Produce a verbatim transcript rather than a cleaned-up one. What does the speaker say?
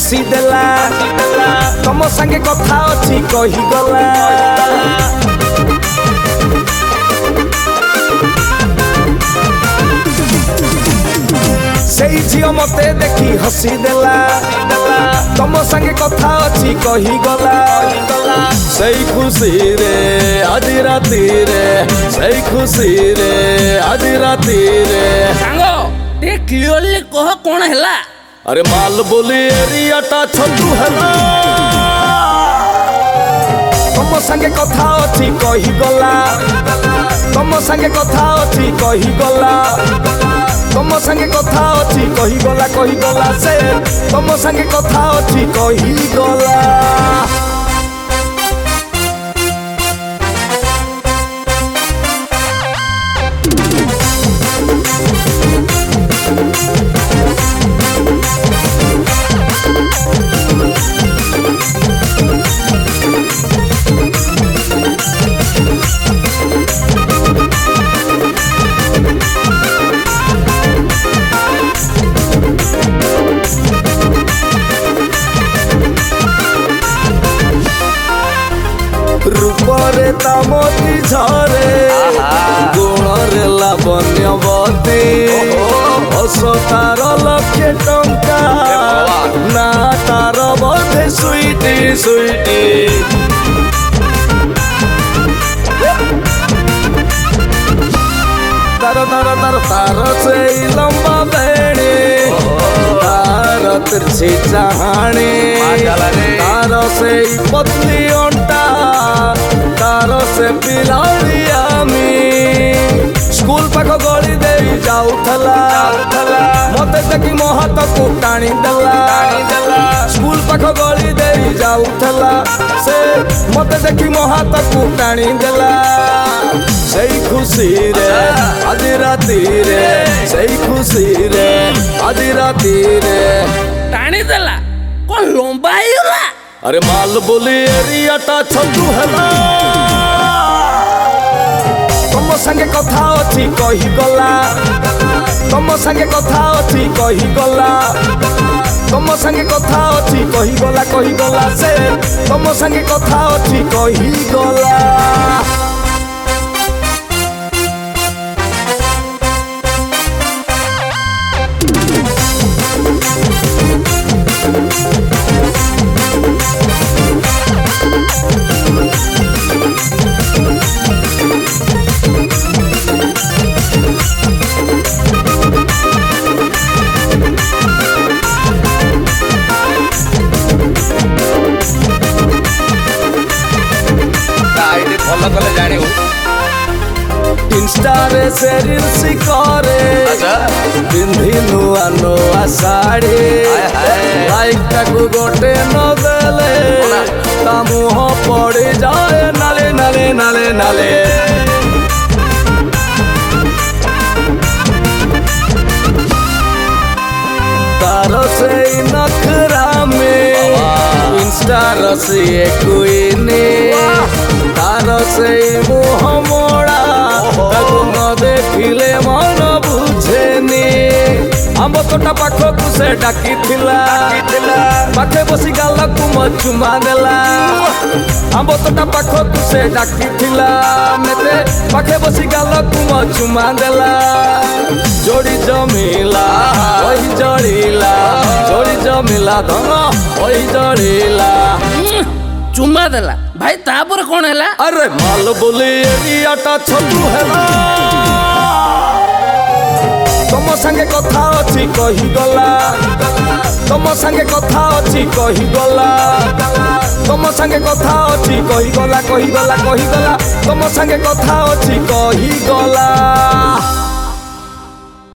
हसी देला तम संगे कथा अच्छी कही गला सेई झियो मते देखी हसी देला तम संगे कथा अच्छी कही गला सेई खुशी रे आज राती रे सेई खुशी रे आज राती रे सांगो ते क्लियरली कह कोन हैला। अरे माल बोली एरियाटा छतु हैला तम संगे कथा अच्छी कही गला तम संगे कथा अच्छी कही गला तम संगे कथा अच्छी कही गला कही गला से तम संगे कथा अच्छी कही गला। रूपरे तामती झरे गुणरे लावण्यवती हस तार लक्षे टंका ना तार बधे सुईटी सुईटी तार तार तार तार से लंबा बेणी तार तिरछी चाहानी तार से पतली अंटा तार से पिलामी स्कूल पाख गली दे जाऊला मत देखी मो हाथ को टाणी देला स्कूल पाख गली दे जाऊला से मत देखी मो हाथ को टाणी देला सही खुशी रे आज राती रे सही खुशी रे आज राती रे टाणी देला कौन लंबा हैला। अरे माल बोली एरियाटा छतु हैला तम संगे कथा अच्छी कही गला तम संगे कथा अच्छी कही गला तम संगे कथा अच्छी कही गला कही गला से तम संगे कथा अच्छी कही गला। फॉलो कले जानी इंस्टा रे से रील्स करे पिंधी नुआ नुआ साड़ी लाइक टाकू गोटे न देले ता मुह पड़ी जाए नाले नाले नाले नाले तार से नखरा में इंस्टा रसिए कुइनी तार से मुह मोड़ा ताकू न देखिले मन बुझेनी आंब तोटा पाखकू से डाकी थिला पाखे बसी गालकू म चुमा देला आंब तोटा पाखकू से डाकी थिला मेते पाखे बसी गालकू म चुमा देला जोड़ी जमिला ओही जड़ीला जोड़ी जमिला धन ओही जड़ीला चुम्मा देला भाई तापर कौन हैला। अरे माल बोली एरियाटा छतु हैला तम संगे कथा अच्छी कही गला तम संगे कथा अच्छी कही गला तम संगे कथा अच्छी कही गला कही गला कही गला तम संगे कथा अच्छी कही गला।